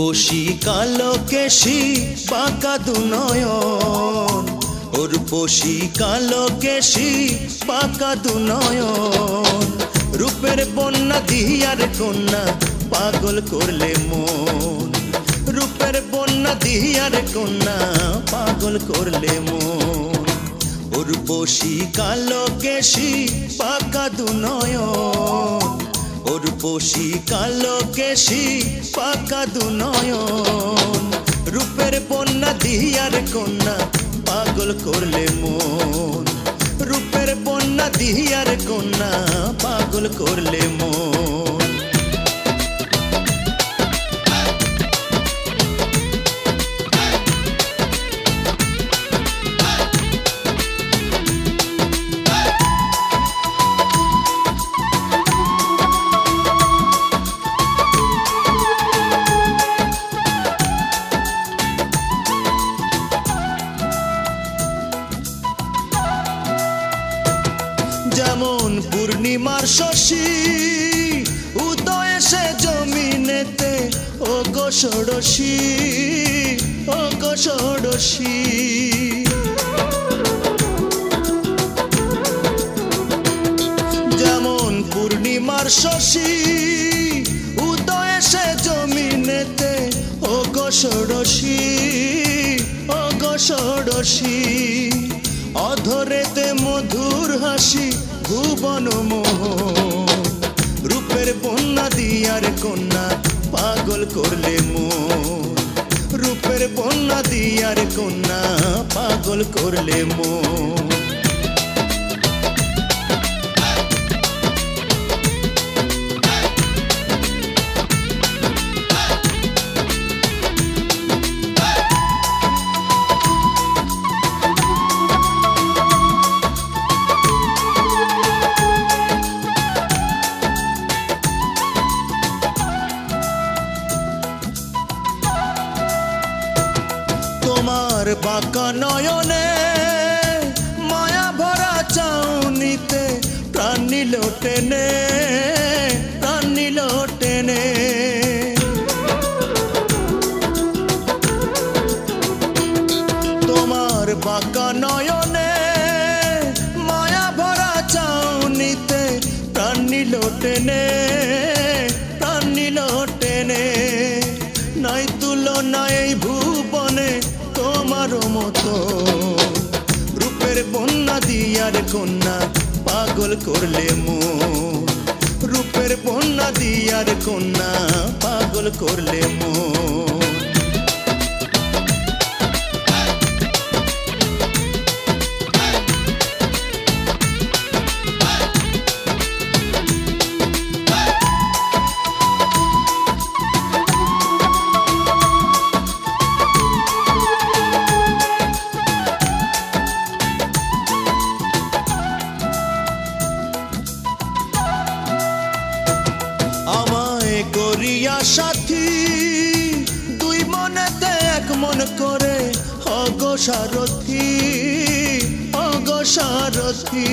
রূপসী কালো কেশি বাঁকা দুনয়ন, রূপসী কালো কেশি বাঁকা দুনয়ন, রূপের বন্যা দিয়ার কন্যা পাগল করলে মন, রূপের বন্যা দিয়ার কন্যা পাগল করলে মন। রূপসী কালো কেশি বাঁকা দুনয়ন, রূপসী কালো কেশি বাঁকা দুনয়ন, রূপের বন্যা দিয়ার কন্যা পাগল করলে মন, রূপের বন্যা দিয়ার কন্যা পাগল করলে মন। যেমন পূর্ণিমার শশী উদয় সে জমিনেতে, ও গো ষোড়শী, ও গো ষোড়শী। যেমন পূর্ণিমার শশী উদয় সে জমিনেতে, ও গো ষোড়শী, ও গো ষোড়শী। অধরেতে মধুর হাসি ভুবন মোহন, রূপের বন্যা দিয়ার কন্যা পাগল করলে মন, রূপের বন্যা দিয়ার কন্যা পাগল করলে মন। তোমার বাঁকা নয়নে মায়া ভরা চাউনিতে, প্রাণ নিল টেনে, প্রাণ নিল টেনে। তোমার বাঁকা নয়নে মায়া ভরা চাউনিতে, প্রাণ নিল টেনে, প্রাণ নিল টেনে। নাই তুলনা এই ভুবনে তোমার মতো, রূপের বন্যা দিয়ার কন্যা পাগল করলে মন, রূপের বন্যা দিয়ার কন্যা পাগল করলে মন। আমায় করিয়া সাথী দুই মনেতে এক মন করে, অগো সারথী, অগো সারথী।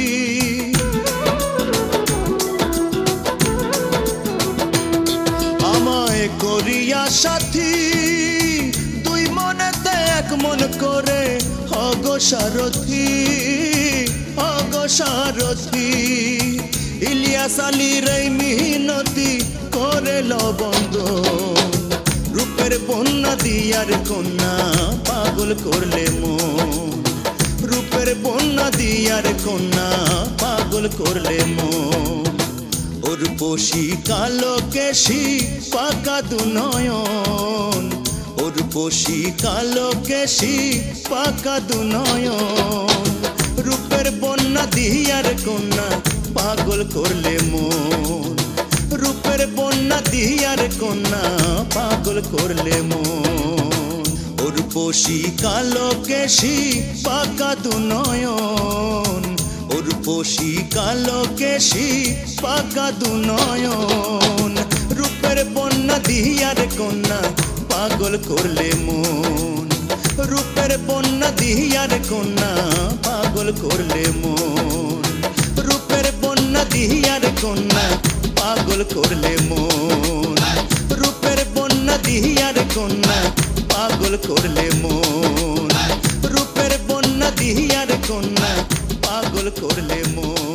আমায় করিয়া সাথী দুই মনেতে এক মন করে, অগো সারথী, অগো সারথী। ইলিয়াস আলীর এই মিনতি করে লবন্দন, রূপের বন্যা দিয়ার কন্যা পাগল করলে মন, রূপের বন্যা দিয়ার কন্যা পাগল করলে মন। রূপসী কালো কেশি বাঁকা দুনয়ন, রূপসী কালো কেশি বাঁকা দুনয়ন, রূপের বন্যা দিয়ার কন্যা পাগল করলে মন, রূপের বন্যা দিয়ার কন্যা পাগল করলে মন। রূপসী কালো কেশি বাঁকা দুনয়ন, রূপসী কালো কেশি বাঁকা দুনয়ন, রূপের বন্যা দিয়ার কন্যা পাগল করলে মন, রূপের বন্যা দিয়ার কন্যা পাগল করলে মন, রূপের বন্যা দিয়ার কন্যা পাগল করলে মন, রূপের বন্যা বন্যা দিহিয়ার কন্যা পাগল করলে মন, রূপের বন্যা দিহিয়ার কন্যা পাগল করলে মন।